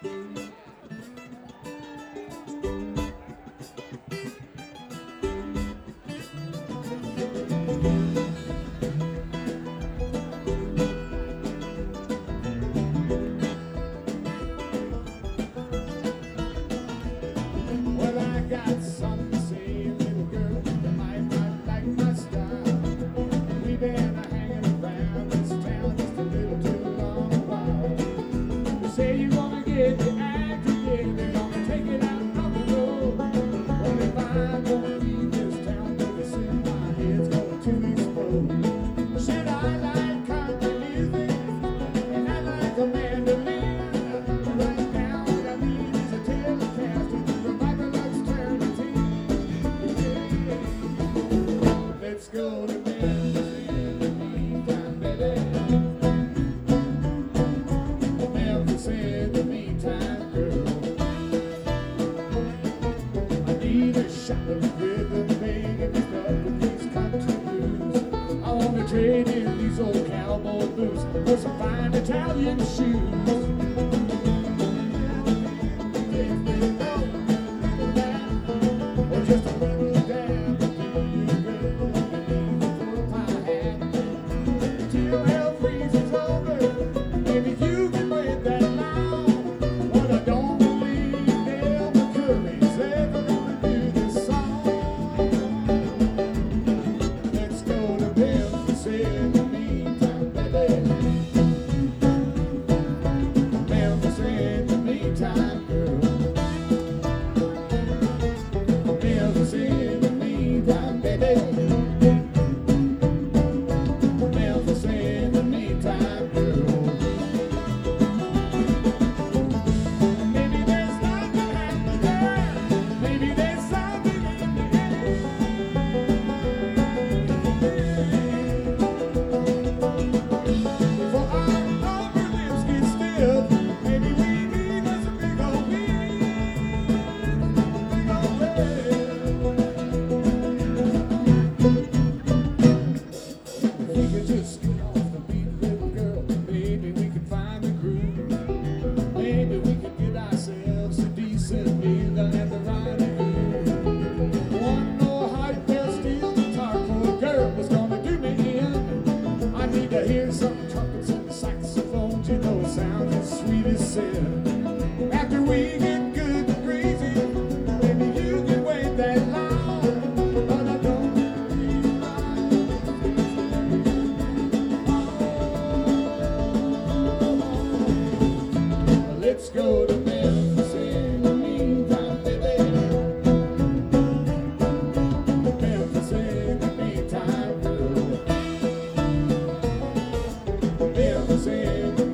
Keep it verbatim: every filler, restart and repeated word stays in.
Well, I got something to say, little girl. You might not like my style. We've been hanging around this town just a little too long a while. You say you wanna get your act together, gonna take it out on the road. Well, if I don't leave this town pretty soon, my head's going to explode. Should I like country music and I like a mandolin? Right now, what I need is a telecast with the revival eternity. Yeah. Let's go to Memphis in the meantime, baby. Memphis in the meantime, girl. I need a shot of rhythm, baby, mixed up with these country blues. I wanna trade in these old cowboy boots for some fine Italian shoes. Or just a little dab of you, girl, underneath the foot of my hat. Till hell freezes over, maybe you can wait that long. But I don't believe Del McCurry's ever gonna do this song. Let's go to Memphis in the meantime, baby. Memphis in the meantime, girl. Memphis in the meantime, baby. Memphis in the meantime, girl. Maybe there's something happening there. Maybe there's something in the air. Before our upper lips get stiff, maybe we need us a big old meal, big old meal. If we could just get off the beat, little girl, maybe we could find the groove. Maybe we could get ourselves a decent meal down at the rendezvous. One more heartfelt steel guitar for a girl that's gonna do me in. I need to hear some trumpets and saxophones, you know it sounds as sweet as sin. After we get good and crazy, maybe you can wait that long. But I don't realize. Let's go to Memphis in the meantime, baby. Memphis in the meantime, girl. Memphis in the